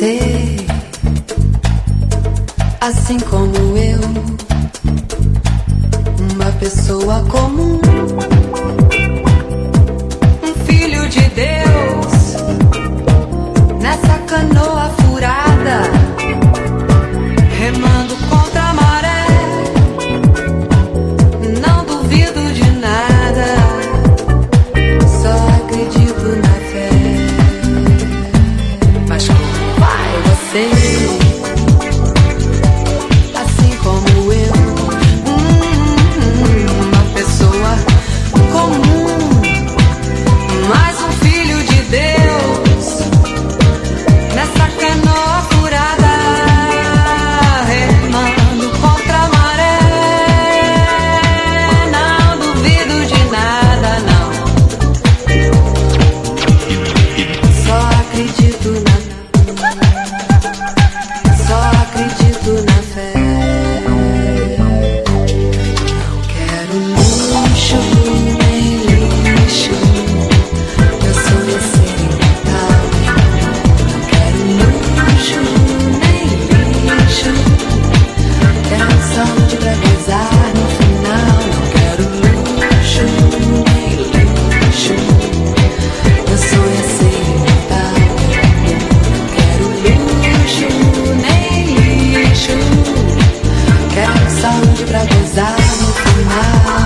você, assim como eu, uma pessoa comum, um filho de Deus, nessa canoa furada, remando contra a maré. Não duvido de nada, só acredito na fé. Mas como vai você? Assim como eu, uma pessoa comum, mais um filho de Deus, nessa canoa furada, remando contra a maré. Não duvido de nada, não, só acredito na fé. Não quero luxo nem lixo, meu sonho é ser imortal. Não quero luxo nem lixo, quero saúde pra gozar no final. Não quero luxo nem lixo, meu sonho é ser imortal. Não quero luxo nem lixo, quero saúde pra gozar no final.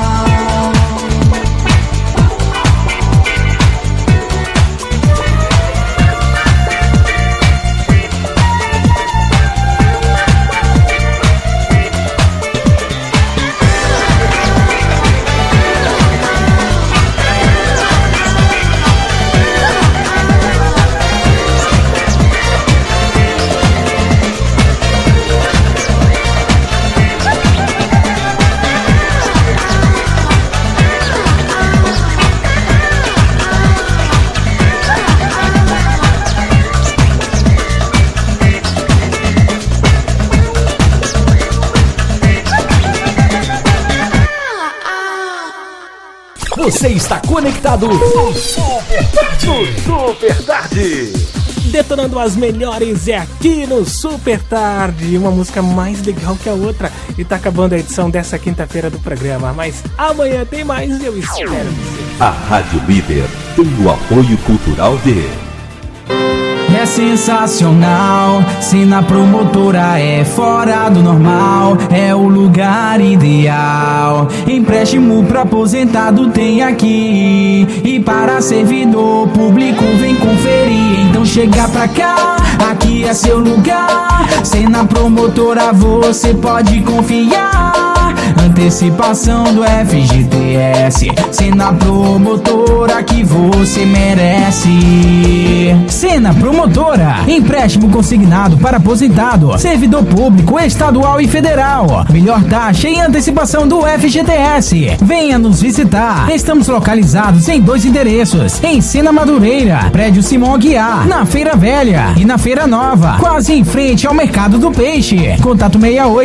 Você está conectado no Super Tarde. Detonando as melhores é aqui no Super Tarde. Uma música mais legal que a outra. E tá acabando a edição dessa quinta-feira do programa. Mas amanhã tem mais e eu espero você. A Rádio Líder tem o apoio cultural de... É sensacional, se na promotora é fora do normal, é o lugar ideal. Empréstimo pra aposentado tem aqui, e para servidor público vem conferir. Então chega pra cá, aqui é seu lugar. Se na promotora você pode confiar. Antecipação do FGTS, Sena Promotora que você merece. Sena Promotora, empréstimo consignado para aposentado, servidor público estadual e federal. Melhor taxa e antecipação do FGTS. Venha nos visitar. Estamos localizados em 2 endereços: em Sena Madureira, prédio Simão Aguiar, na Feira Velha, e na Feira Nova, quase em frente ao Mercado do Peixe. Contato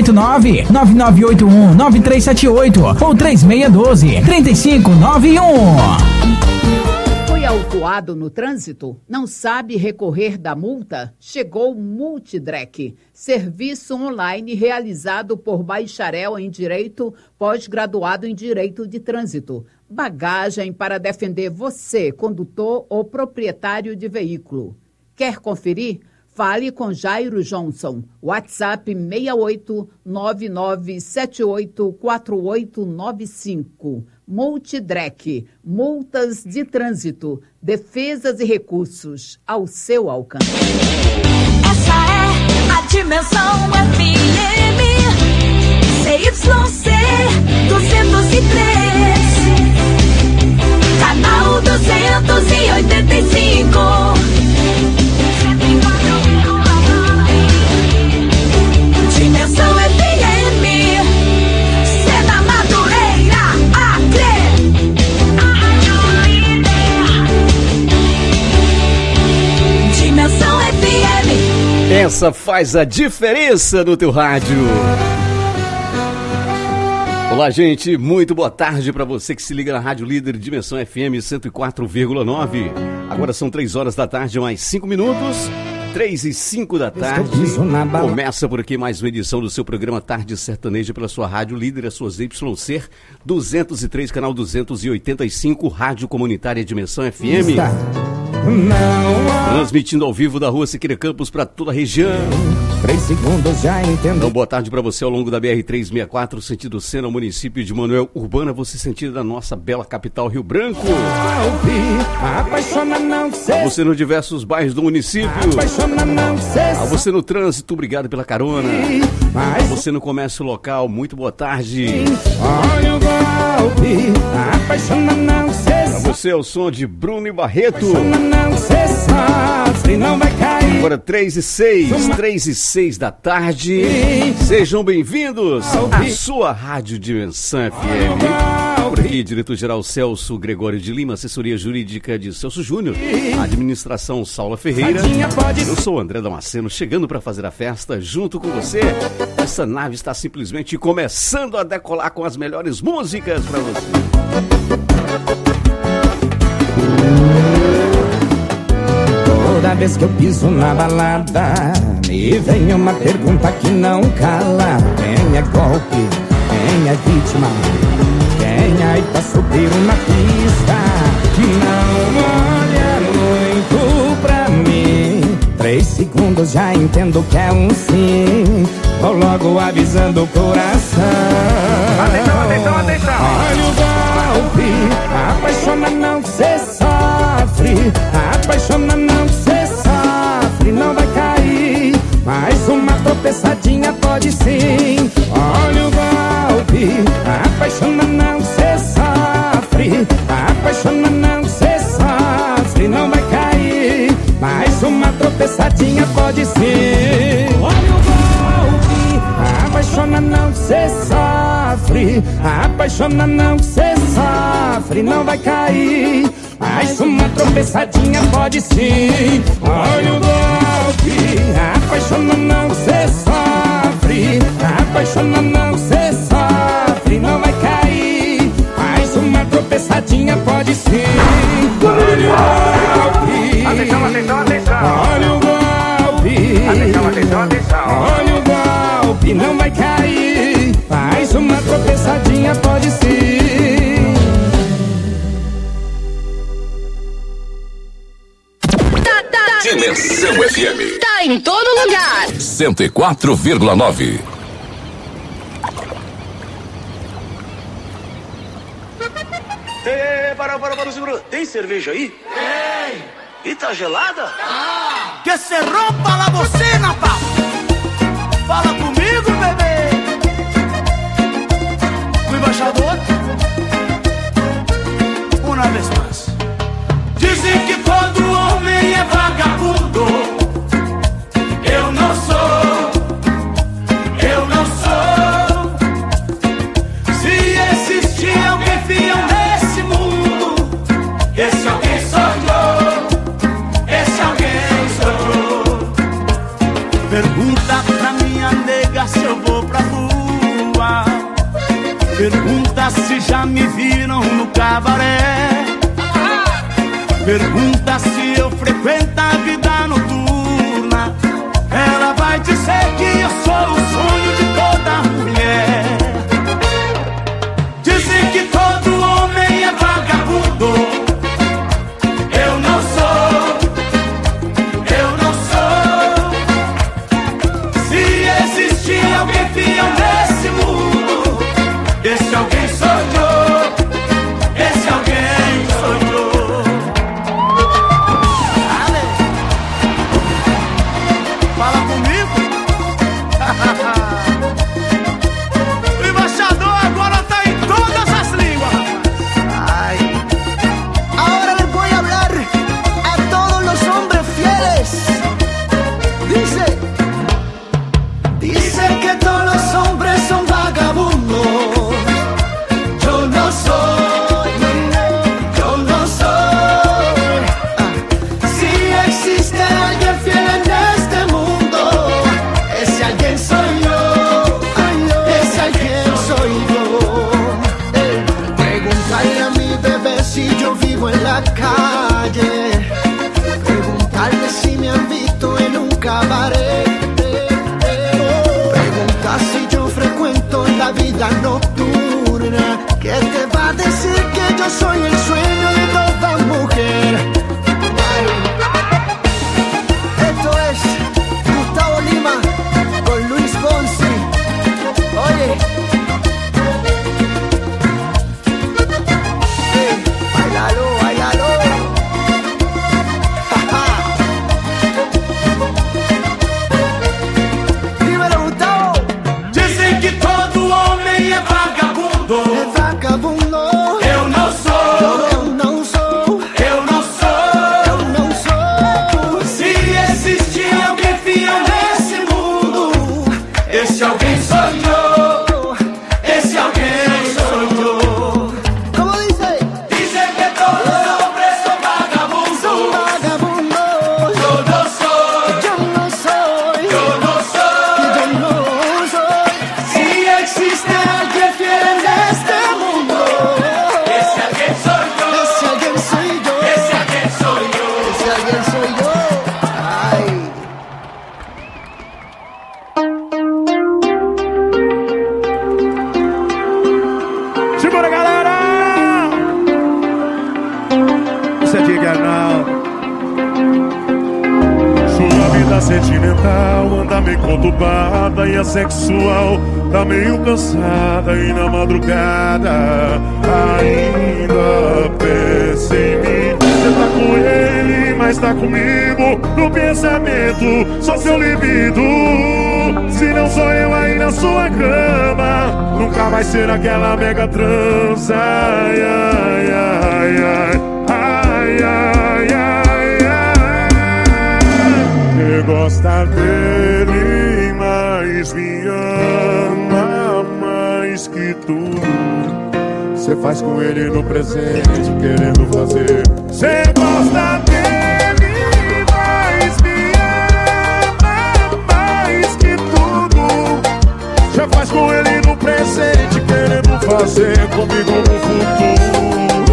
689-9981-9378 ou 3612-3591. Foi autuado no trânsito? Não sabe recorrer da multa? Chegou o Multidrec, serviço online realizado por bacharel em Direito, pós-graduado em Direito de Trânsito. Bagagem para defender você, condutor ou proprietário de veículo. Quer conferir? Fale com Jairo Johnson. WhatsApp 6899784895. Multidrec, multas de trânsito, defesas e recursos ao seu alcance. Essa é a Dimensão FM, CYC 203, canal 285. Dimensão FM, Sena Madureira, Acre, a Rádio Líder. Dimensão FM. Essa faz a diferença no teu rádio. Olá, gente, muito boa tarde para você que se liga na Rádio Líder Dimensão FM 104,9. Agora são 3 horas da tarde, mais 5 minutos. 3h05 da tarde. Começa por aqui mais uma edição do seu programa Tarde Sertaneja pela sua rádio líder, a sua ZYC 203, canal 285, Rádio Comunitária Dimensão FM. Transmitindo ao vivo da rua Siqueira Campos para toda a região. 3 segundos já entendo. Então, boa tarde para você ao longo da BR-364, sentido Sena, município de Manoel Urbana, você sentido da nossa bela capital Rio Branco. A você nos diversos bairros do município. A você no trânsito, obrigado pela carona. A você no comércio local, muito boa tarde. Olha o golpe, apaixona não cessa. A você é o som de Bruno e Barreto. Não sofre, não vai cair. Agora 3h06 da tarde. Sejam bem-vindos à sua Rádio Dimensão FM. Por aqui, diretor-geral Celso Gregório de Lima, assessoria jurídica de Celso Júnior, administração Saula Ferreira. Eu sou André Damasceno, chegando para fazer a festa junto com você. Essa nave está simplesmente começando a decolar com as melhores músicas para você. Toda vez que eu piso na balada, me vem uma pergunta que não cala. Quem é golpe? Quem é vítima? Quem aí tá subindo na pista? Não olha muito pra mim. 3 segundos já entendo que é um sim. Vou logo avisando o coração. Atenção, atenção, atenção. Olha o golpe, apaixona não cê sofre. Apaixona não cê sofre, não vai cair. Mais uma tropeçadinha pode sim. Olha o golpe, apaixona não cê sofre. Apaixona não cê sofre, não vai cair. Mais uma tropeçadinha pode sim. Olha o golpe, apaixona não cê sofre. Apaixona não cê sofre, não vai cair. Mais uma tropeçadinha pode sim. Olha o golpe, apaixona não cê sofre. Apaixona não cê sofre, não vai cair. Mais uma tropeçadinha pode sim. Olha o golpe, Atenção, atenção, atenção. olha o golpe. Atenção, atenção, atenção. Olha o golpe, não vai cair. Mais uma tropeçadinha pode sim. Dimensão FM Tá em todo lugar. 104,9. Para, segura. Tem cerveja aí? Tem. E tá gelada? Que se rompa la bocina, pá. Fala comigo, bebê. O embaixador. Uma vez mais. Dizem que todo homem é vagabundo. Eu não sou. Eu não sou. Se existir alguém fiel nesse mundo, esse alguém sou eu. Esse alguém sou eu. Pergunta pra minha nega se eu vou pra rua. Pergunta se já me viram no cabaré. Pergunta se eu frequento a vida noturna. Ela vai dizer que eu sou o sonho de toda mulher. Dizem que todo homem é vagabundo. Eu não sou. Eu não sou. Se existir alguém fiel nesse mundo, esse alguém sou eu. Esse alguém sou eu. Fala comigo. vida nocturna que te va a decir que yo soy el sueño de toda mujer. Esto es Gustavo Lima con Luis Fonsi. Oye, bailalo, bailalo. Dímelo, Gustavo. Dizem que todo homem é vagabundo. É vagabundo. Eu não sou. Eu não sou. Eu não sou. Eu não sou. Se existir alguém fiel nesse mundo, esse alguém sou eu. Esse alguém sou eu. Como dice? Dizem que todos hombres são vagabundos. Son vagabundos. Eu não sou. Yo no soy. Eu não sou. Yo no soy. Se existe alguém fiel neste mundo, esse alguém sou eu. Ese alguien soy yo. Esse alguém sou eu. Ese alguien soy yo. Ay. Segura, galera! Isso é de canal. Sua vida sentimental anda meio conturbada e a sexual tá meio cansada e na madrugada ainda pensa em mim. Você tá com ele, mas tá comigo no pensamento, só seu libido. Se não sou eu aí na sua cama, nunca vai ser aquela mega transa. Ai, ai, ai, ai, ai, ai, ai, ai. Você gosta dele, mas me ama mais que tudo. Você faz com ele no presente, querendo fazer. Você gosta dele, mas me ama mais que tudo. Você faz com ele no presente, querendo fazer comigo no futuro.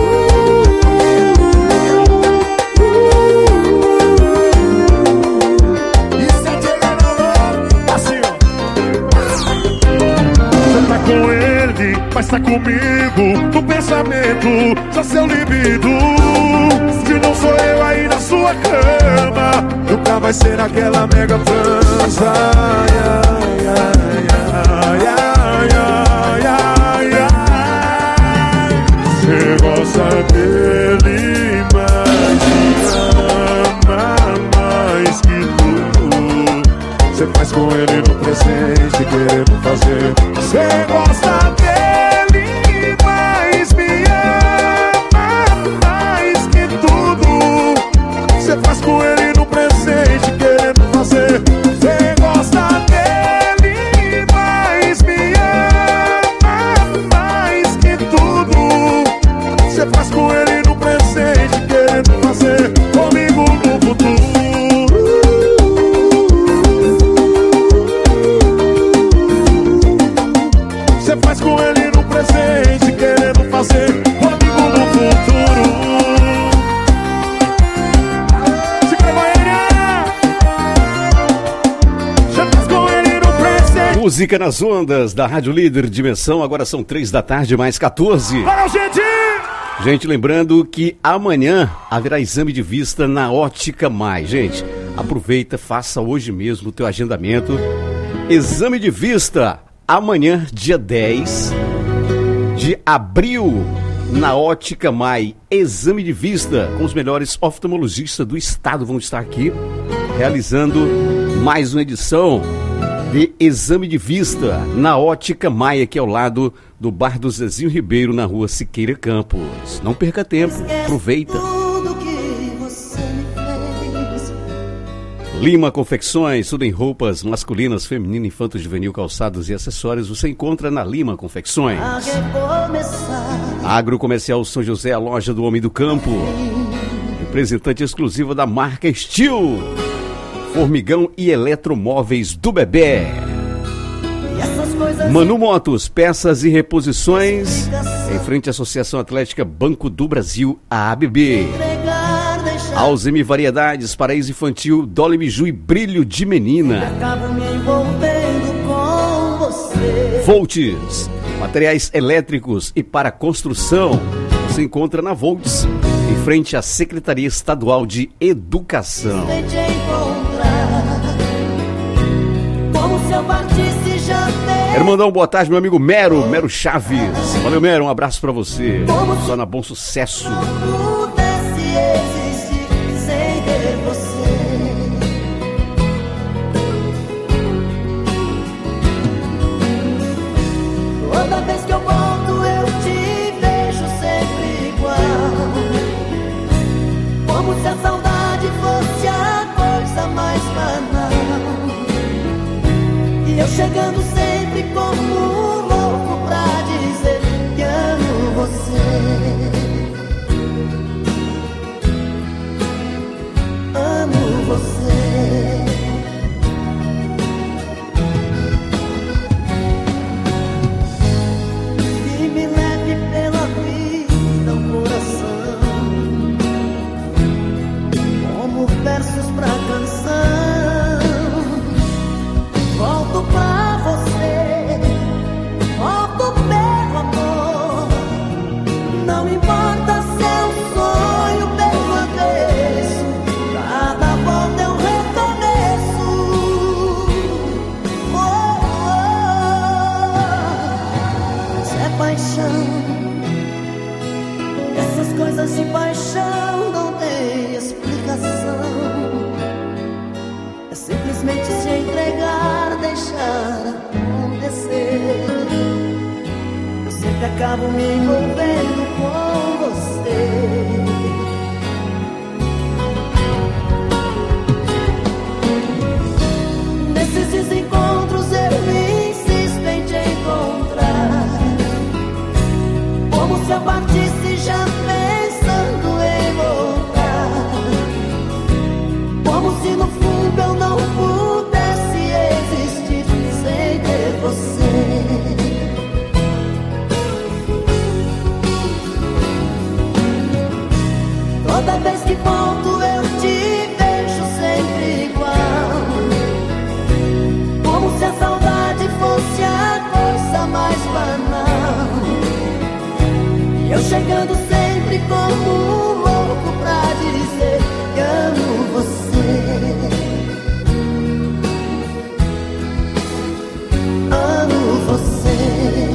Isso é de assim, ó. Você tá com ele, mas tá comigo no pensamento, só seu libido. Se não sou eu aí na sua cama, nunca vai ser aquela mega transa. Ai, ai, ai, ai, ai, ai, ai, ai. Você gosta dele, mas me ama mais que tudo. Você faz com ele no presente, querendo fazer. Você gosta dele, mas me ama mais que tudo. Você faz com ele no presente, querendo fazer. Você gosta dele, mas me ama mais que tudo. Você faz com ele no presente, querendo fazer comigo no futuro. Você faz com ele no presente, querendo fazer comigo no futuro. Segura a Goiânia! Você faz com ele no presente. Música nas ondas da Rádio Líder Dimensão. Agora são 3 da tarde, mais 14. Para, gente! Gente, lembrando que amanhã haverá exame de vista na Ótica Mais. Gente, aproveita, faça hoje mesmo o teu agendamento. Exame de vista amanhã, dia 10 de abril, na Ótica Mai. Exame de vista com os melhores oftalmologistas do estado vão estar aqui realizando mais uma edição de exame de vista na Ótica Mai, aqui ao lado do Bar do Zezinho Ribeiro, na rua Siqueira Campos. Não perca tempo, aproveita. Lima Confecções, tudo em roupas masculinas, feminino, infanto, juvenil, calçados e acessórios. Você encontra na Lima Confecções. Agrocomercial São José, a loja do Homem do Campo. Representante exclusiva da marca Steel. Formigão e eletromóveis do Bebê. Manu Motos, peças e reposições. Em frente à Associação Atlética Banco do Brasil, a ABB. Alzheimer Variedades, paraíso infantil, Dolly Biju e brilho de menina. Voltes, Materiais elétricos e para construção. Se encontra na Volts, em frente à Secretaria Estadual de Educação. Quero mandar uma boa tarde, meu amigo Mero Chaves. Valeu, Mero, um abraço pra você. Só na Bom Sucesso. Toda vez que eu volto eu te vejo sempre igual, como se a saudade fosse a coisa mais banal. E eu chegando sempre como um louco pra dizer que amo você. Amo você. Versos pra canção, volto pra você, volto pelo amor. Não importa se é um sonho pelo avesso, cada volta é um recomeço. Mas é paixão, essas coisas de paixão não tem explicação. Simplesmente se entregar, deixar acontecer. Eu sempre acabo me envolvendo com você. Nesses desencontros eu me insisto em te encontrar, como se eu partisse já pensando em voltar, como se no fundo eu não pudesse existir sem ter você. Toda vez que volto eu te vejo sempre igual, como se a saudade fosse a coisa mais banal. E eu chegando sempre como um louco pra dizer que amo você. Amo você.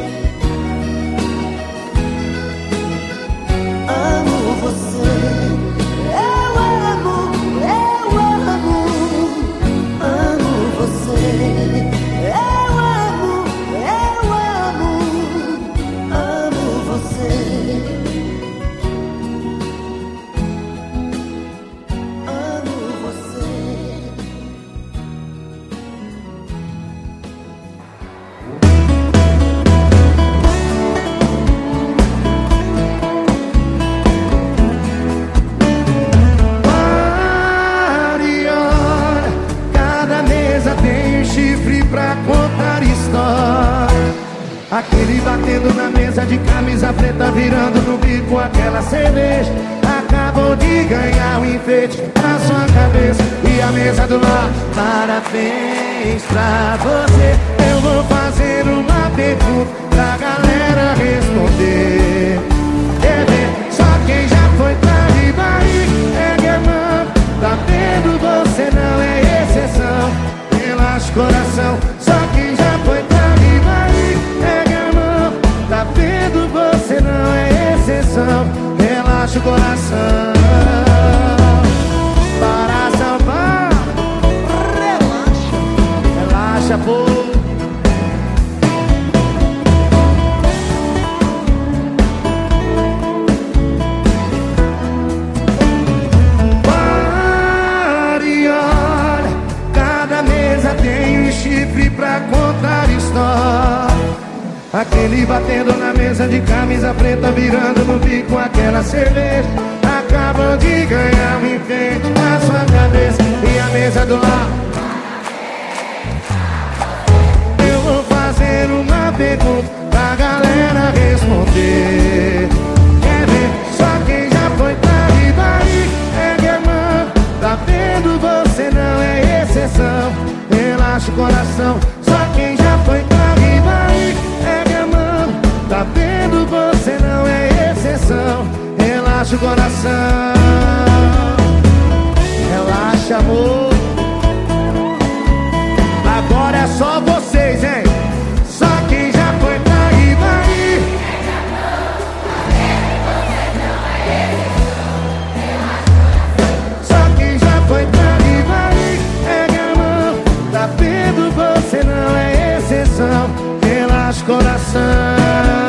Amo você. Eu amo você. Eu amo você. Pra contar história, aquele batendo na mesa de camisa preta, virando no bico aquela cerveja. Acabou de ganhar um enfeite na sua cabeça e a mesa do lado. Parabéns pra você. Eu vou fazer uma pergunta pra galera responder. Quer ver? Só quem já foi pra Ribaí é a mão. Tá vendo? Você não é exceção. Relaxa o coração, só quem já foi pra Ribaí pega a mão. Tá vendo? Você não é exceção. Relaxa o coração. Para São Paulo, relaxa, pô. Tem um chifre pra contar história, aquele batendo na mesa de camisa preta, virando no bico aquela cerveja. Acabam de ganhar um enfeite na sua cabeça e a mesa do lado. Eu vou fazer uma pergunta pra galera responder. Quer ver? Só quem já foi pra Ribaí é a mão. Tá vendo? Você não é exceção. Relaxa o coração, só quem já foi pra Ribaí pega a mão. coração. Relaxa, amor. Agora é só vocês, hein? Só quem já foi traído aí. Só quem já foi traído aí. Pega a mão, tá vendo? Você não é exceção. Relaxa, coração.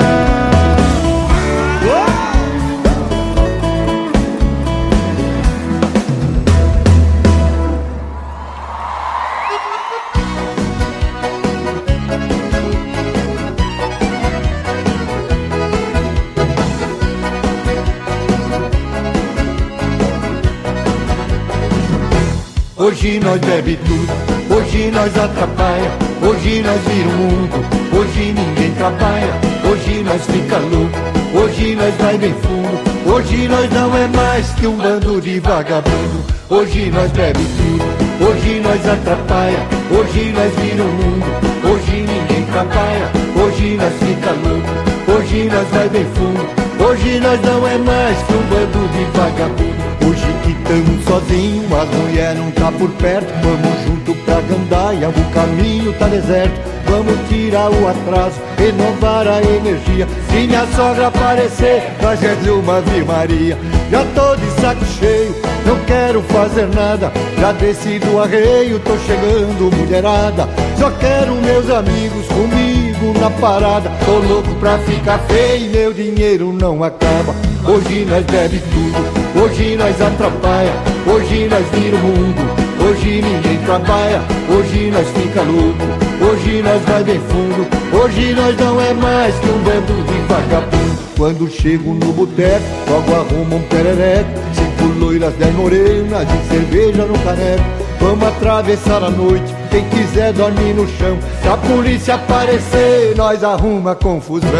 Hoje nós bebe tudo, hoje nós atrapalha, hoje nós vira o mundo, hoje ninguém trabalha, hoje nós fica louco, hoje nós vai bem fundo, hoje nós não é mais que um bando de vagabundo. Hoje nós bebe tudo, hoje nós atrapalha, hoje nós vira o mundo, hoje ninguém trabalha, hoje nós fica louco, hoje nós vai bem fundo, hoje nós não é mais que um bando de vagabundo. Hoje que tamo sozinho, as mulher não tá por perto. Vamos junto pra gandaia, o caminho tá deserto. Vamos tirar o atraso, renovar a energia. Se minha sogra aparecer, nós é de uma Ave Maria. Já tô de saco cheio, não quero fazer nada. Já desci do arreio, tô chegando mulherada. Só quero meus amigos comigo na parada. Tô louco pra ficar feio e meu dinheiro não acaba. Hoje nós bebe tudo, hoje nós atrapalha, hoje nós vira o mundo, hoje ninguém trabalha, hoje nós fica louco, hoje nós vai bem fundo, hoje nós não é mais que um bando de vagabundo. Quando chego no boteco, logo arrumo um perereco, 5 loiras, 10 morenas e cerveja no caneco. Vamos atravessar a noite, quem quiser dormir no chão. Se a polícia aparecer, nós arruma confusão.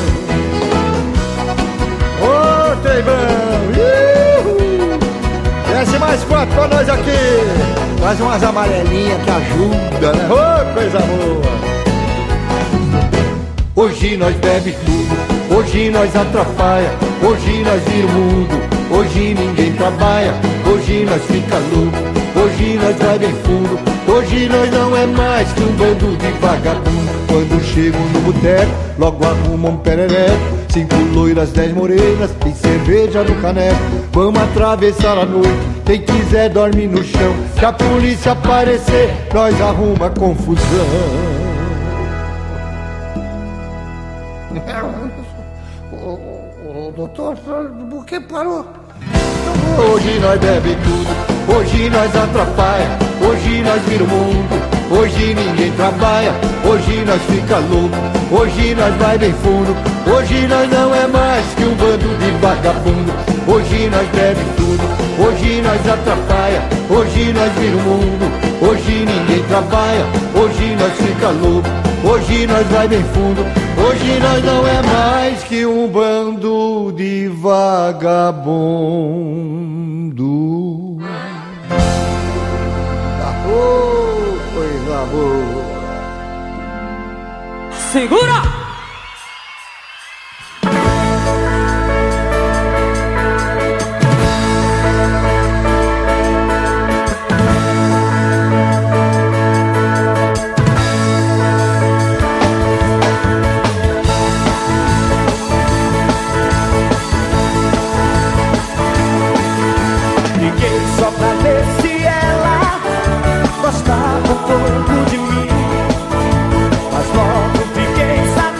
Ô, Treibão! Desce mais 4 pra nós aqui. Faz umas amarelinhas que ajuda, né? Ô, coisa boa! Hoje nós bebe tudo, hoje nós atrapalha, hoje nós vira o mundo, hoje ninguém trabalha, hoje nós fica louco, hoje nós vai bem fundo, hoje nós não é mais que um bando de vagabundo. Quando chego no boteco, logo arrumo um perereco, 5 loiras, 10 morenas, tem cerveja no caneco. Vamos atravessar a noite, quem quiser dorme no chão. Se a polícia aparecer, nós arruma confusão. Doutor, por que parou? Hoje nós bebe tudo, hoje nós atrapalha, hoje nós vira o mundo, hoje ninguém trabalha, hoje nós fica louco, hoje nós vai bem fundo, hoje nós não é mais que um bando de vagabundo. Hoje nós bebe tudo, hoje nós atrapalha, hoje nós vira o mundo, hoje ninguém trabalha, hoje nós fica louco, hoje nós vai bem fundo, hoje nós não é mais que um bando de vagabundo. Oh, coisa boa. Segura! Gostava um pouco de mim, mas logo fiquei sabendo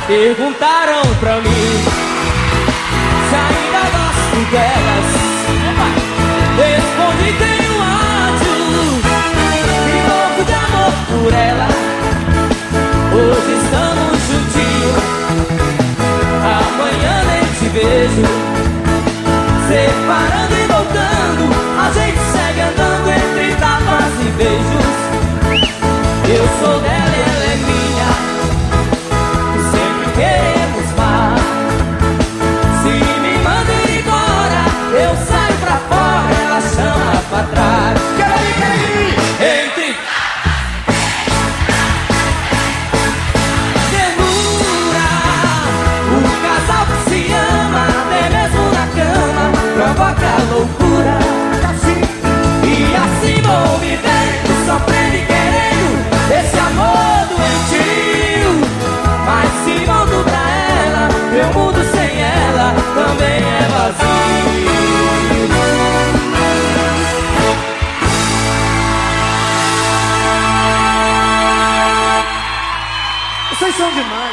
Perguntaram pra mim se ainda gosto delas. Respondi tenho ódio e louco de amor por ela. Hoje estamos juntinhos, amanhã nem te vejo. Separando e voltando, a gente segue andando entre tapas e beijos. Eu sou dela e ela é minha, sempre queremos mais. Se me manda ir embora, eu saio pra fora, ela chama pra trás. Quero ir! Entre ternura, o casal que se ama, até mesmo na cama, provoca loucura. E assim vou vivendo, sofrendo e querendo esse amor doentio. Mas se volto pra ela, meu mundo sem ela também é vazio. Vocês são demais.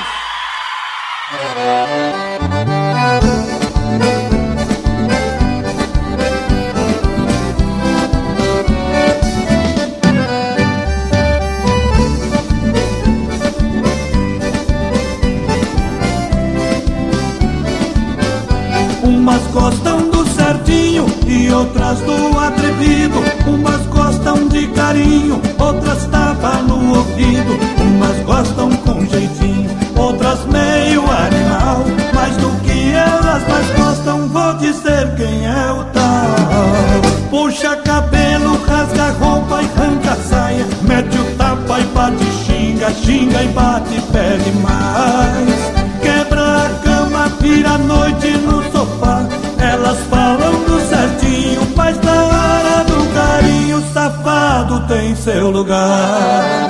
Umas gostam do certinho e outras do atrevido. Umas gostam de carinho, outras tapa no ouvido. Umas gostam com jeitinho, outras meio animal. Mas do que elas mais gostam, vou dizer quem é o tal. Puxa cabelo, rasga roupa e arranca a saia. Mete o tapa e bate, xinga, xinga e bate, pede mais. Quebra a cama, vira a noite no sofá. Elas falam do certinho, mas na hora do carinho, o safado tem seu lugar.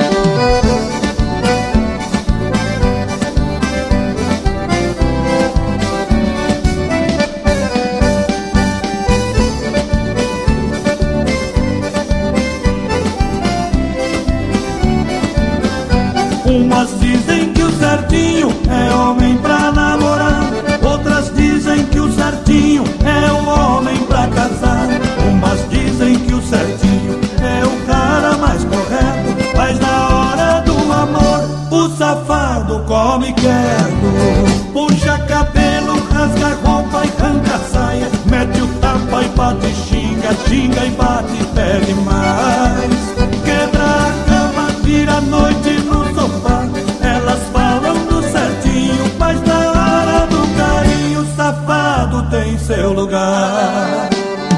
Umas dizem que o certinho é homem pra namorar, outras dizem que o certinho é o homem pra casar. Umas dizem que o certinho é o cara mais correto, mas na hora do amor o safado come quieto. Puxa cabelo, rasga roupa e arranca a saia. Mete o tapa e bate, xinga, xinga e bate, pede mais. Quebra a cama, vira a noite no sofá. Elas falam do certinho, mas na hora do carinho, o safado tem seu lugar.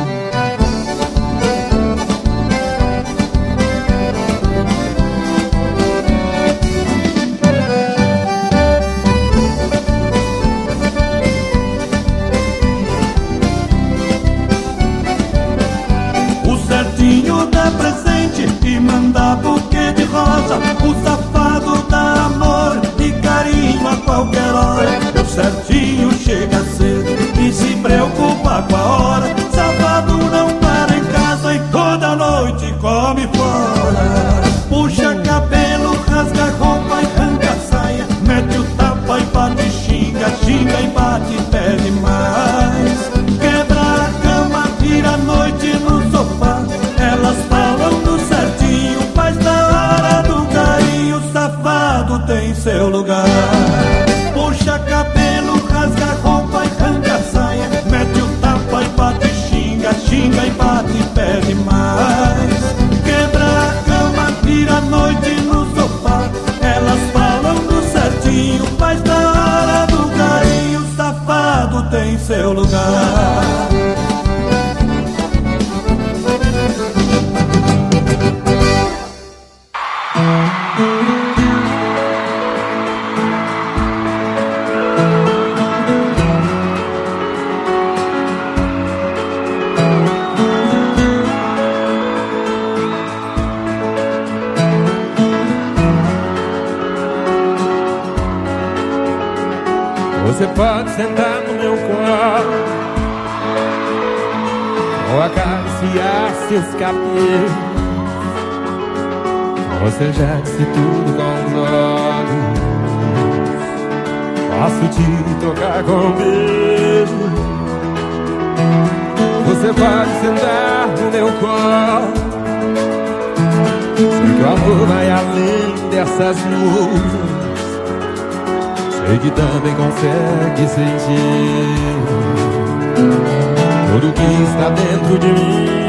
O certinho dá presente e manda buquê de rosa. O safado dá amor e carinho a qualquer hora. O certinho chega cedo e se preocupa com a hora. Safado não para em casa e toda noite come fora. Puxa cabelo, rasga roupa e arranca a saia. Mete o tapa e bate, xinga, xinga e bate, pede mais. Quebra a cama, vira a noite no sofá. Elas falam do certinho, mas na hora do carinho, o safado tem seu lugar. Puxa cabelo, rasga roupa e arranca a saia. Mete o tapa e bate, xinga, xinga e bate, pede mais. Quebra a cama, vira a noite no sofá. Elas falam do certinho, mas na hora do carinho, o safado tem seu lugar. Você pode sentar no meu colo ou acariciar seus cabelos. Você já disse tudo com os olhos. posso te tocar com um beijo. Você pode sentar no meu colo. Sei que o amor vai além dessas nuvens. Sei que também consegue sentir tudo que está dentro de mim.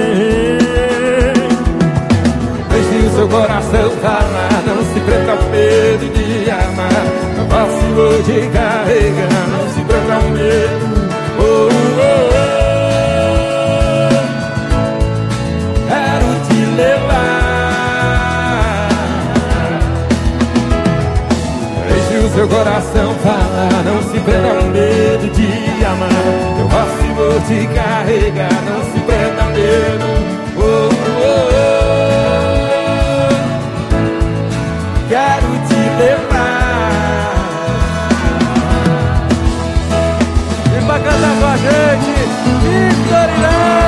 Deixe o seu coração falar, não se prenda ao medo de amar. Eu posso vou te carregar, não se prenda ao medo. Oh, oh, oh. Quero te levar. Deixe o seu coração falar, não se prenda ao medo de amar. Eu posso e vou te carregar, não se prenda ao medo. Oh, oh, oh. Quero te levar. Vem pra cantar com a gente, Vitorina.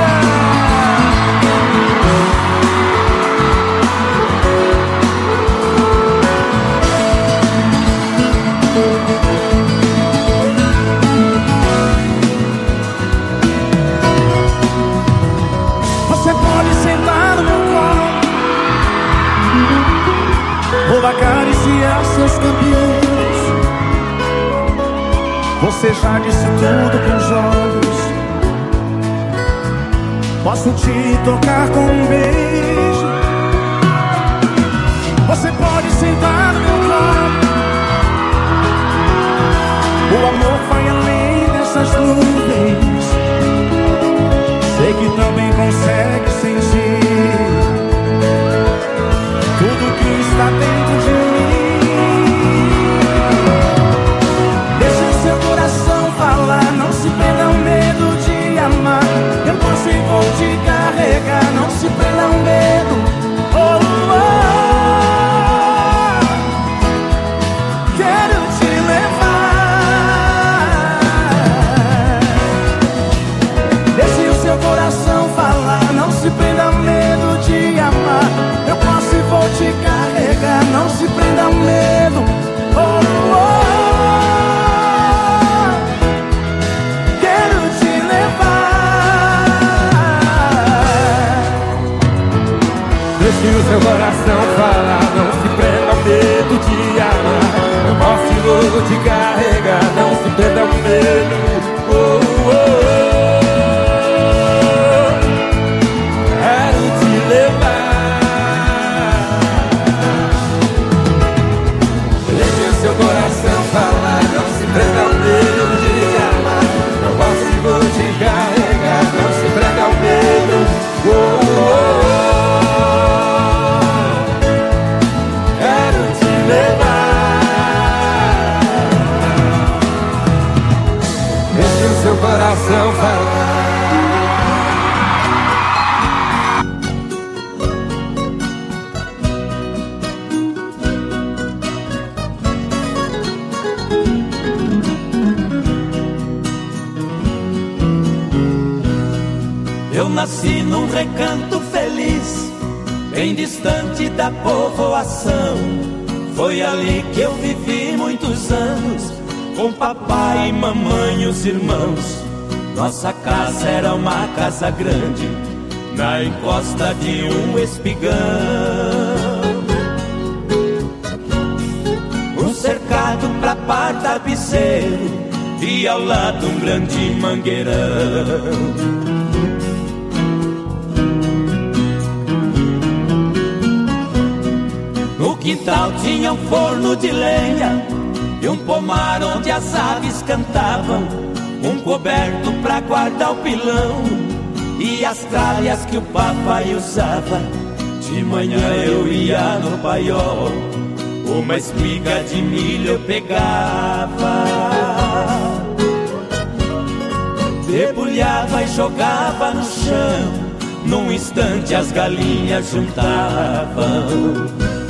Você pode sentar no meu colo, vou acariciar seus cabelos. Você já disse tudo com os olhos. Posso te tocar com um beijo. Você pode sentar no meu colo. O amor vai além dessas nuvens. Sei que também consegue sentir tudo que está dentro de mim. Deixa o seu coração falar, não se prenda ao medo de amar. Eu posso e vou te carregar, não se prenda ao medo. Oh, oh, quero te levar. Deixe o seu coração falar, não se prenda ao medo de amar. Eu posso e vou te carregar, não se prenda ao medo. Oh, oh, quero te levar. Deixe o seu coração falar, não se prenda ao medo de amar. Eu posso e vou te carregar, não se prenda ao medo. Oh, oh, oh. Quero te levar. Deixe o seu coração falar, não se prenda ao medo de amar. Eu posso e vou te carregar, não se prenda ao medo. Oh, oh, oh. Quero te levar. Deixe o seu coração falar. Eu nasci num recanto feliz, bem distante da povoação. Foi ali que eu vivi muitos anos, com papai e mamãe e os irmãos. Nossa casa era uma casa grande, na encosta de um espigão. Um cercado pra par tapeceiro e ao lado um grande mangueirão. No quintal tinha um forno de lenha e um pomar onde as aves cantavam, um coberto pra guardar o pilão e as tralhas que o papai usava. De manhã eu ia no paiol, uma espiga de milho eu pegava, debulhava e jogava no chão. Num instante as galinhas juntavam.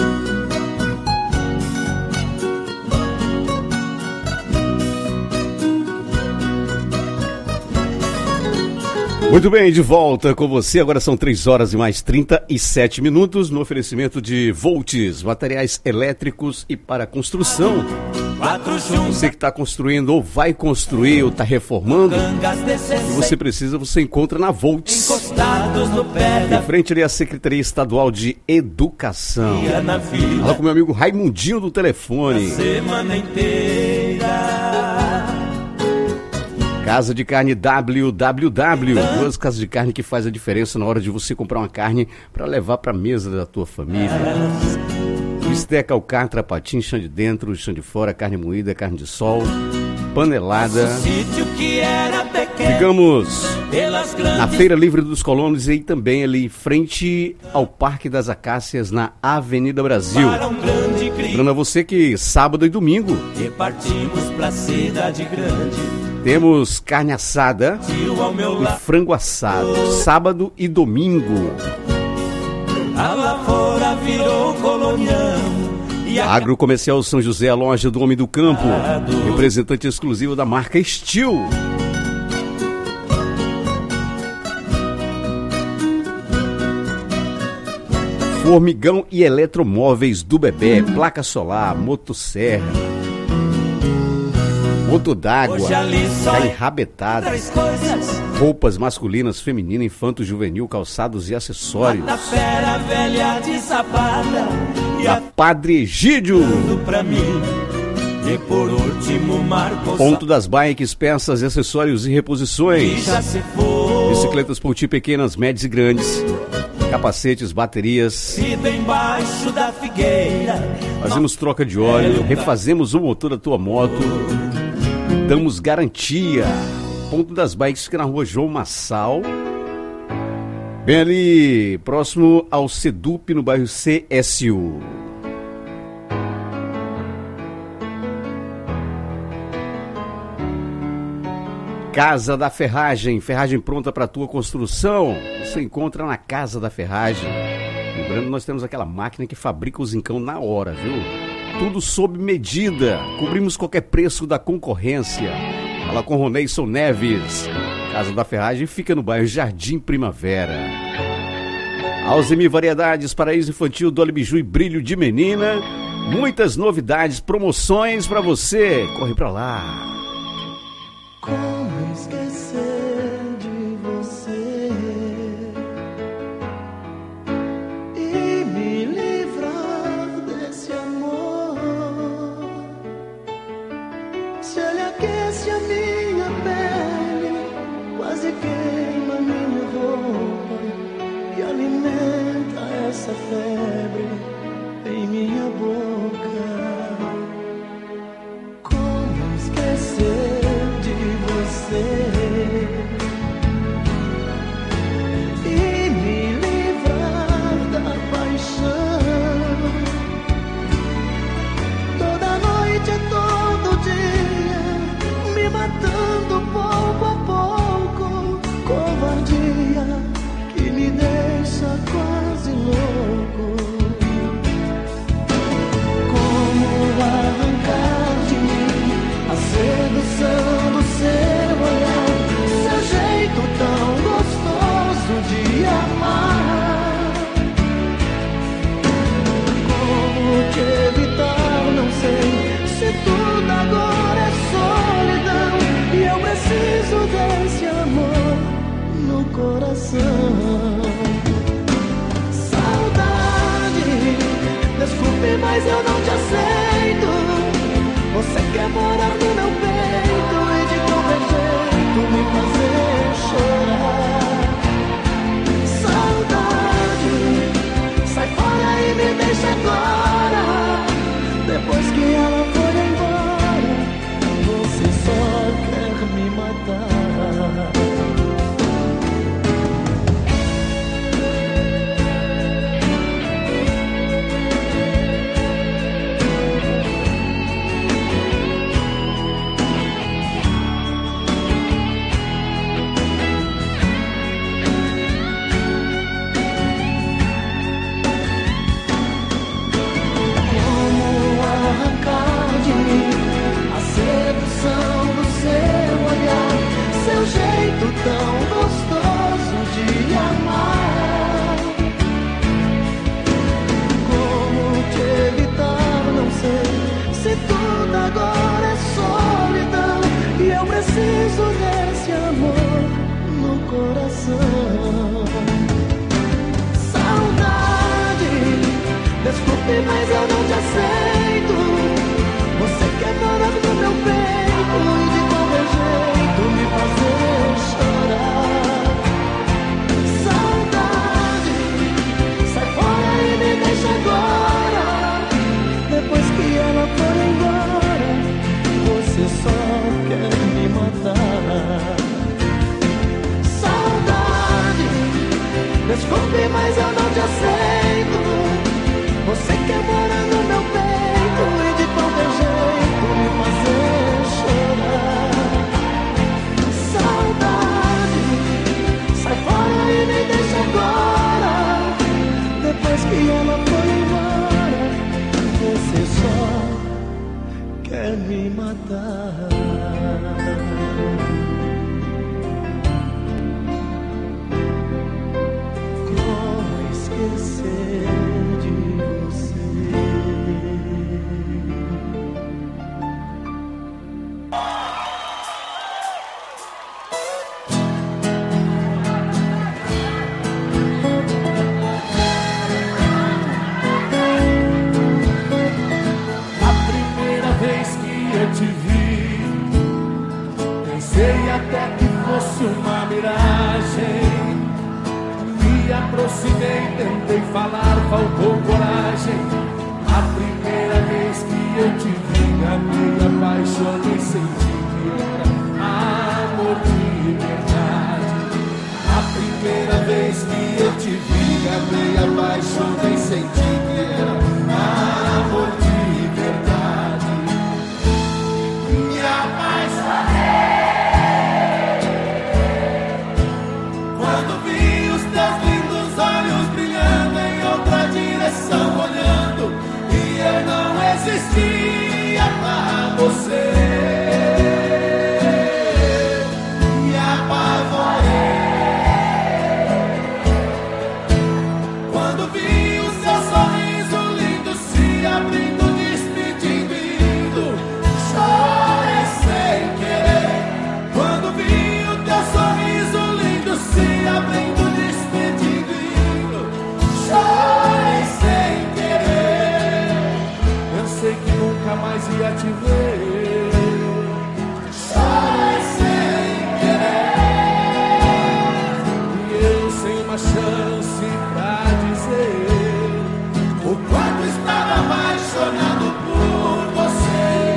Muito bem, de volta com você. Agora são 3 horas e mais 37 minutos no oferecimento de Volts, materiais elétricos e para construção. Você que está construindo ou vai construir ou está reformando, e você precisa, você encontra na Volts, em frente ali à Secretaria Estadual de Educação. Fala com meu amigo Raimundinho do telefone. Casa de Carne WWW, duas casas de carne que faz a diferença na hora de você comprar uma carne para levar para a mesa da tua família. Bisteca, alcatra, patim, chão de dentro, chão de fora, carne moída, carne de sol, panelada. Ficamos na Feira Livre dos Colonos e também ali em frente ao Parque das Acácias, na Avenida Brasil. Lembrando a você que sábado e domingo partimos pra cidade grande. Temos carne assada e frango assado, sábado e domingo. A lavoura virou colonião. Agrocomercial São José, a loja do Homem do Campo, representante exclusivo da marca Steel. Formigão e eletromóveis do Bebê, placa solar, motosserra, motor d'água, enrabetada, roupas masculinas, feminina, infanto, juvenil, calçados e acessórios. Da Padre Egídio. Ponto das bikes, peças, acessórios e reposições. Bicicletas Pouti pequenas, médias e grandes. Capacetes, baterias. Fazemos troca de óleo, refazemos o motor da tua moto. Damos garantia. Ponto das bikes fica na rua João Massal, bem ali próximo ao Sedup, no bairro CSU. Casa da Ferragem, ferragem pronta para tua construção, você encontra na Casa da Ferragem. Lembrando, nós temos aquela máquina que fabrica o zincão na hora, viu? Tudo sob medida, cobrimos qualquer preço da concorrência. Fala com Roneison Neves. Casa da Ferragem fica no bairro Jardim Primavera. Alzemi Variedades, paraíso infantil, Dolly Biju e brilho de menina. Muitas novidades, promoções para você. Corre pra lá. Como esquecer de você e me livrar desse amor? Se ele aquece a minha pele, quase queima minha roupa e alimenta essa febre em minha boca. Como esquecer e me livrar da paixão? Toda noite é todo dia, me matando pouco a pouco. Covardia que me deixa quase louco. que tudo agora é solidão e eu preciso desse amor no coração. Saudade, desculpe, mas eu não te aceito. Você quer morar no meu peito e de qualquer jeito me fazer chorar. Saudade, sai fora e me deixa agora. Depois que ela for embora, você só quer me matar. Saudade, desculpe, mas eu não te aceito. Você quer morar no meu peito e de qualquer jeito me fazer chorar. Saudade, sai fora e me deixa agora. Depois que ela for embora, você só quer me matar. Como esquecer de você? A primeira vez que eu te vi, pensei até que fosse uma miragem. Me aproximei, tentei falar, faltou coragem. A primeira vez que eu te vi, amei, apaixonei, senti que era amor de verdade. A primeira vez que eu te vi, amei, apaixonei, senti que era amor de verdade. Me apaixonei quando vi os teus lindos olhos brilhando em outra direção, olhando, e eu não existia pra você. Me apavorei quando vi o seu sorriso lindo se abrindo, despedindo e indo. Chorei sem querer quando vi o teu sorriso lindo se abrindo, despedindo e indo. Chorei sem querer, pensei que nunca mais ia te ver. Chorei sem querer, e eu sem uma chance pra dizer o quanto estava apaixonado por você.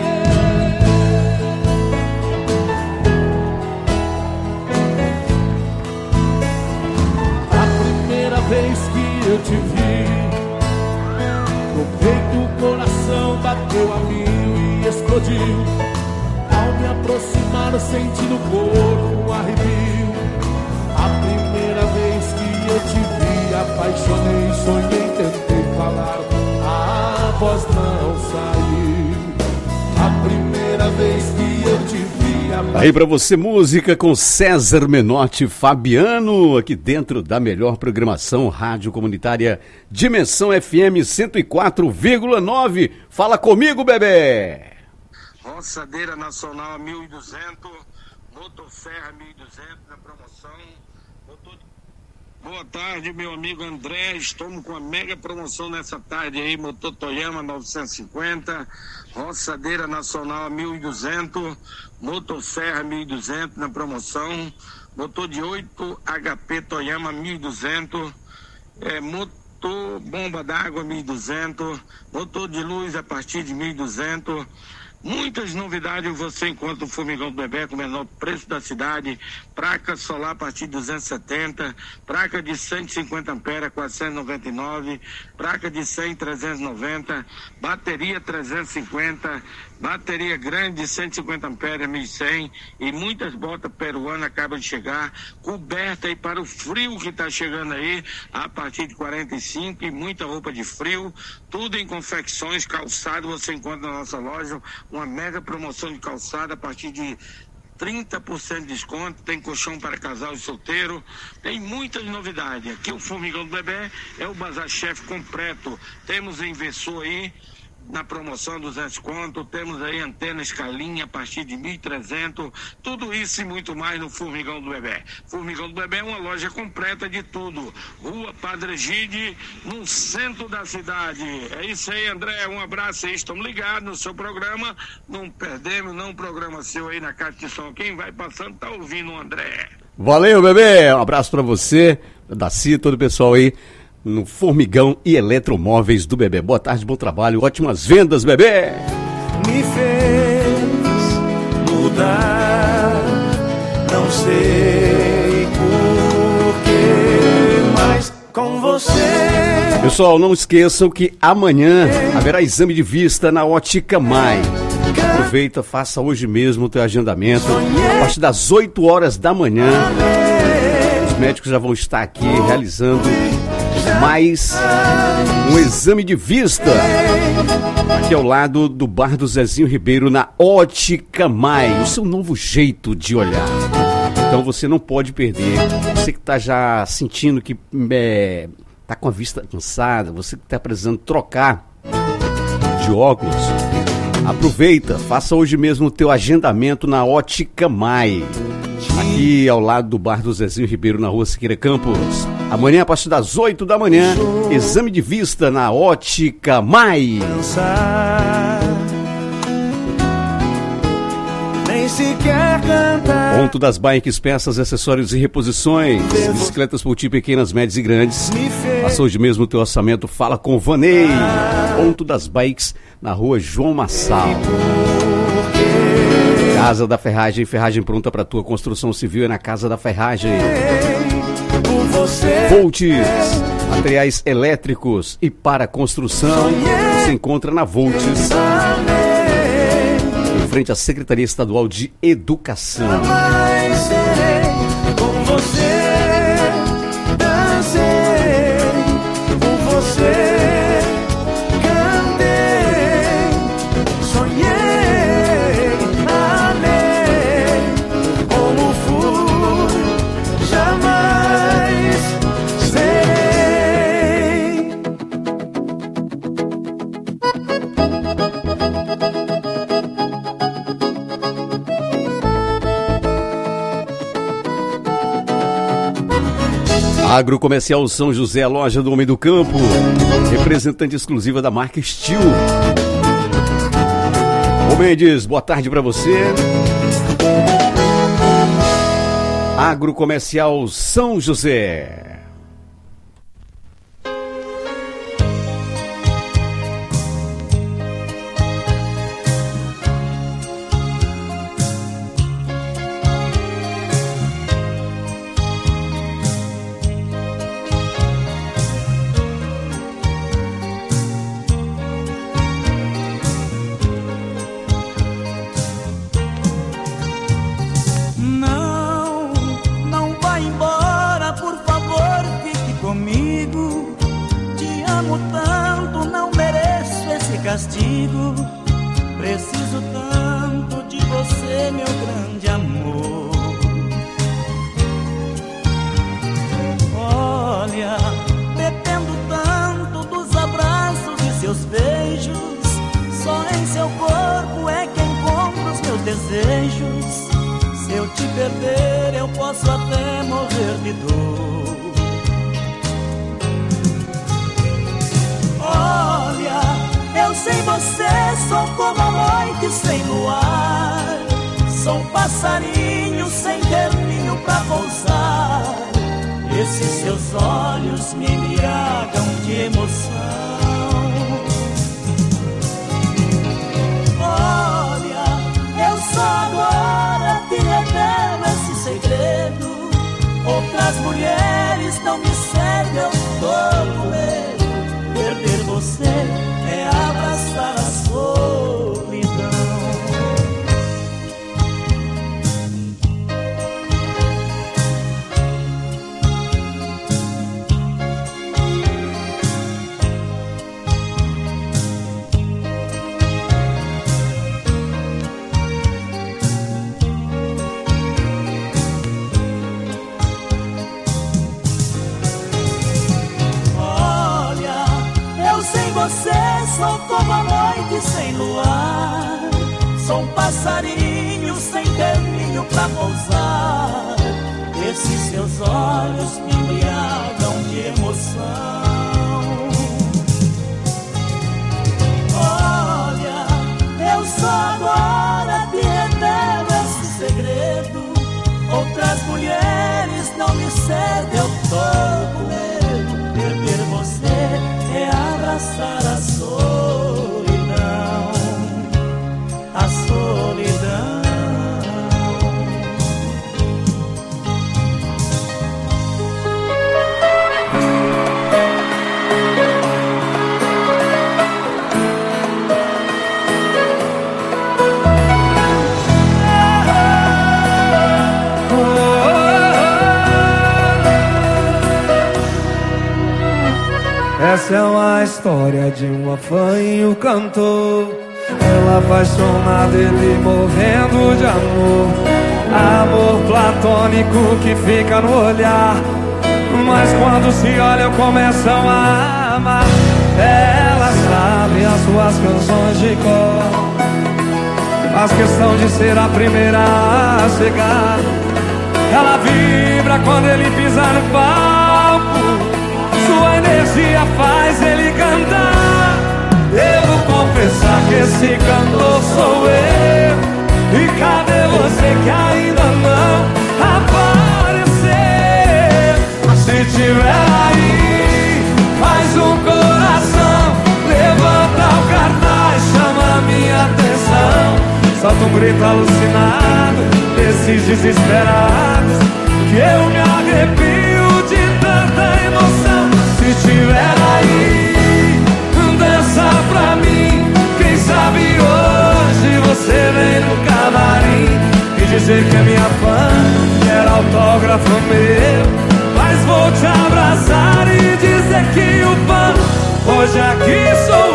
A primeira vez que eu te vi, no peito o coração bateu a mil e explodiu. Ao me aproximar senti no corpo um arrepio. A primeira vez que eu te vi, apaixonei, sonhei, tentei falar, a voz não saiu. A primeira vez que eu te vi, Aí pra você, música com César Menotti e Fabiano, aqui dentro da melhor programação rádio comunitária Dimensão FM 104,9. Fala comigo, bebê! Roçadeira Nacional 1.200, Motosserra 1.200 na promoção. Boa tarde, meu amigo André. Estamos com a mega promoção nessa tarde aí. Motor Toyama 950, Roçadeira Nacional 1.200, Motosserra 1.200 na promoção. Motor de 8 HP Toyama 1.200, motor bomba d'água 1.200, motor de luz a partir de 1.200. Muitas novidades você encontra o Formigão do Bebé com o menor preço da cidade, placa solar a partir de 270, placa de 150 amperes 499, placa de 100 390, bateria 350, bateria grande de 150 amperes 1100 e muitas botas peruanas acabam de chegar, coberta aí para o frio que está chegando aí a partir de 45 e muita roupa de frio, tudo em confecções, calçado você encontra na nossa loja, uma mega promoção de calçado a partir de 30% de desconto, tem colchão para casal e solteiro, tem muitas novidades. Aqui o Formigão do Bebé é o Bazar Chef completo, temos inversor aí, na promoção 200 conto, temos aí antena escalinha a partir de 1.300, tudo isso e muito mais no Formigão do Bebé. Formigão do Bebé é uma loja completa de tudo, Rua Padre Egide, no centro da cidade. É isso aí, André, um abraço aí, estamos ligados no seu programa, não perdemos não programa seu aí na Caixa de Som, quem vai passando tá ouvindo o André. Valeu, bebê, um abraço pra você, Daci, todo o pessoal aí no Formigão e Eletromóveis do Bebê. Boa tarde, bom trabalho, ótimas vendas, bebê! Me fez mudar, não sei porquê, mas com você... Pessoal, não esqueçam que amanhã haverá exame de vista na Ótica Mai. Aproveita, faça hoje mesmo o teu agendamento. A partir das 8 horas da manhã, os médicos já vão estar aqui realizando mais um exame de vista aqui ao lado do bar do Zezinho Ribeiro, na Ótica Mai, o seu novo jeito de olhar. Então você não pode perder. Você que está já sentindo que está com a vista cansada, você que está precisando trocar de óculos, aproveita, faça hoje mesmo o teu agendamento na Ótica Mai, aqui ao lado do bar do Zezinho Ribeiro, na Rua Siqueira Campos. Amanhã, a partir das 8 da manhã, exame de vista na Ótica Mai. Nem sequer cantar. Ponto das Bikes, peças, acessórios e reposições. Bicicletas multi pequenas, médias e grandes. Faça hoje mesmo o teu orçamento, fala com o Vanei. Ponto das Bikes, na Rua João Massal. Casa da Ferragem, ferragem pronta para tua construção civil é na Casa da Ferragem. Voltes, materiais elétricos e para construção, você encontra na Voltes, em frente à Secretaria Estadual de Educação. Com você, dancei, com você, cantei, sonhei, amei, como fui, jamais serei. Agrocomercial São José, a loja do Homem do Campo, representante exclusiva da marca Steel. Ô Mendes, boa tarde pra você. Agrocomercial São José. Não vai embora, por favor, fique comigo. Te amo tanto, não mereço esse castigo. Preciso tanto de você, meu grande amor. Olha, dependo tanto dos abraços e seus beijos. Só em seu corpo é que encontro os meus desejos. Se eu te perder, eu posso até morrer de dor. Olha, eu sem você sou como a noite sem luar. Sou um passarinho sem ter ninho pra pousar. Esses seus olhos me embriagam de emoção. Olha, eu só agora te revelo esse segredo. Outras mulheres não me servem, eu tô com medo. Perder você é abraçar a solidão. sou como a noite sem luar. Sou um passarinho sem ter ninho pra pousar. Esses seus olhos me embriagam de emoção. Olha, eu só agora te revelo esse segredo. Outras mulheres não me cedem, eu tô com medo. Perder você é abraçar a solidão. A solidão. Essa é uma história de uma fã e um cantor. Ela apaixonada, ele morrendo de amor. Amor platônico que fica no olhar, mas quando se olham começam a amar. Ela sabe as suas canções de cor, faz questão de ser a primeira a chegar. Ela vibra quando ele pisa no palco, sua energia faz ele cantar. Devo confessar que esse cantor sou eu. E cadê você que ainda não apareceu? Se tiver aí, faz um coração, levanta o cartaz, chama a minha atenção. Solta um grito alucinado desses desesperados, que eu me arrepio de tanta emoção. Se tiver aí, dança pra mim. Quem sabe hoje você vem no camarim e dizer que é minha fã, quer autógrafo meu. Mas vou te abraçar e dizer que o fã hoje aqui sou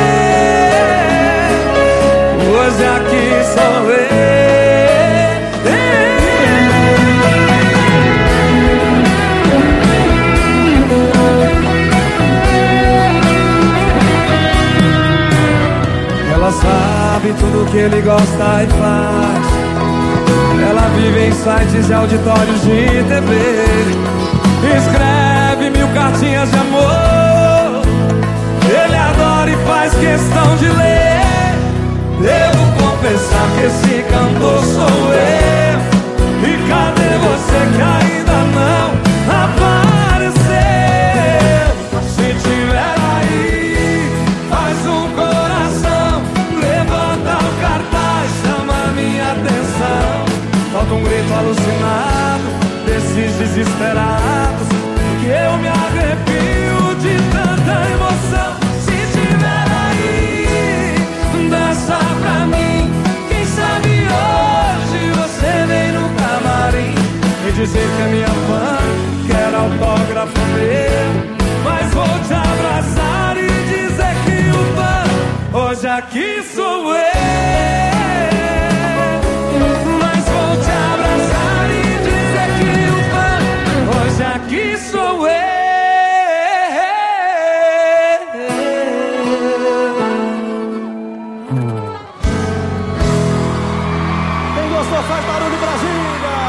eu. Hoje aqui sou eu. Ela sabe tudo que ele gosta e faz. Ela vive em sites e auditórios de TV, escreve 1000 cartinhas de amor. Ele adora e faz questão de ler. Devo confessar que esse cantor sou eu. E cadê você que ainda não apareceu? Se tiver aí, faz um coração, levanta o cartaz, chama a minha atenção. Solta um grito alucinado desses desesperados, que eu me arrepio de tanta emoção. Se tiver aí, dança pra mim. Quem sabe hoje você vem no camarim e dizer que é minha fã, quer autógrafo meu. Mas vou te abraçar e dizer que o fã hoje aqui sou eu. Mas vou te abraçar e dizer que o fã hoje aqui sou eu. Quem gostou faz barulho, Brasília!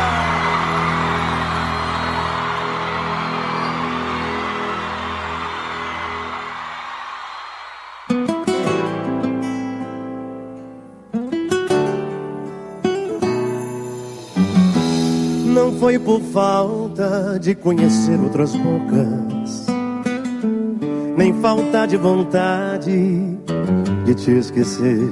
Não foi por falta de conhecer outras bocas, nem falta de vontade de te esquecer.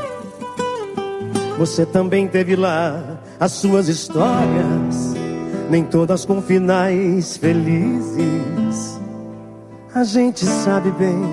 Você também teve lá as suas histórias, nem todas com finais felizes. A gente sabe bem,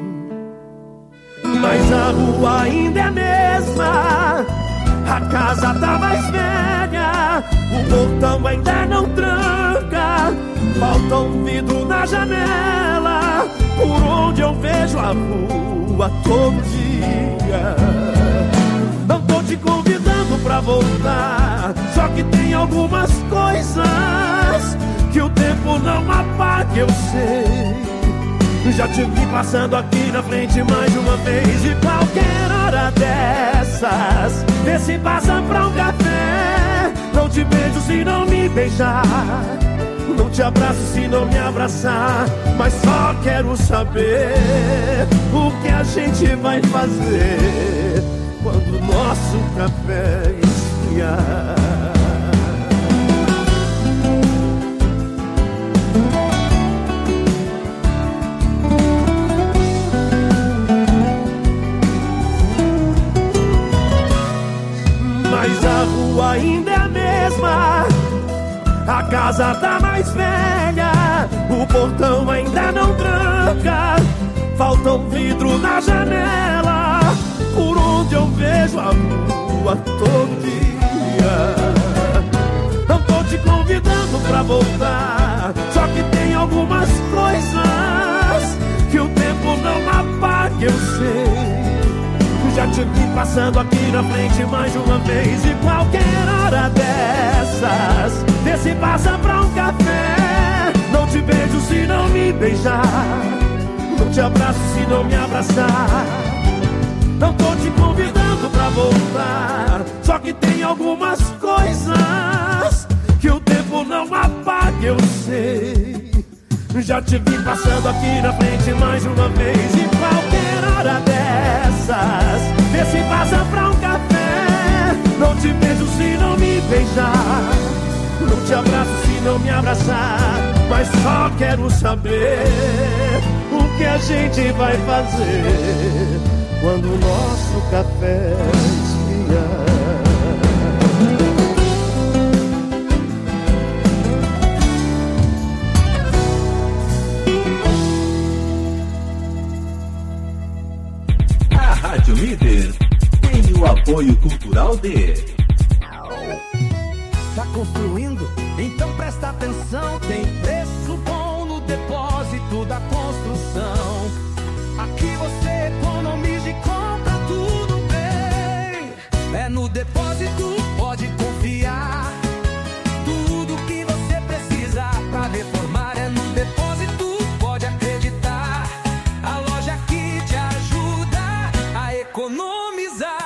mas a rua ainda é a mesma, a casa tá mais velha, o portão ainda não tranca, falta um vidro na janela, por onde eu vejo a rua todo dia. Não tô te convidando pra voltar, só que tem algumas coisas que o tempo não apaga, eu sei. Já te vi passando aqui na frente mais de uma vez. E qualquer hora dessas, vê se passa pra um café. Não te beijo se não me beijar, não te abraço se não me abraçar. Mas só quero saber o que a gente vai fazer quando o nosso café esfriar. Mas a rua ainda é a mesma, a casa tá mais velha, o portão ainda não tranca, falta um vidro na janela, por onde eu vejo a rua todo dia. Não tô te convidando pra voltar, só que tem algumas coisas que o tempo não apaga, eu sei. Já te vi passando aqui na frente mais de uma vez. E qualquer hora dessas, vê se passa pra um café. Não te beijo se não me beijar, não te abraço se não me abraçar. Não tô te convidando pra voltar, só que tem algumas coisas que o tempo não apaga, eu sei. Já te vi passando aqui na frente mais de uma vez. E qualquer hora dessas, vê se passa pra um café. Não te beijo se não me beijar, não te abraço se não me abraçar. Mas só quero saber o que a gente vai fazer quando o nosso café esfriar. Rádio Líder tem o apoio cultural de... Tá construindo? Então presta atenção. Tem preço bom no depósito da construção. Aqui você economiza e compra tudo bem. É no depósito, pode confiar. Tudo que você precisa pra reformar é no depósito, pode acreditar. A loja que te ajuda a economizar.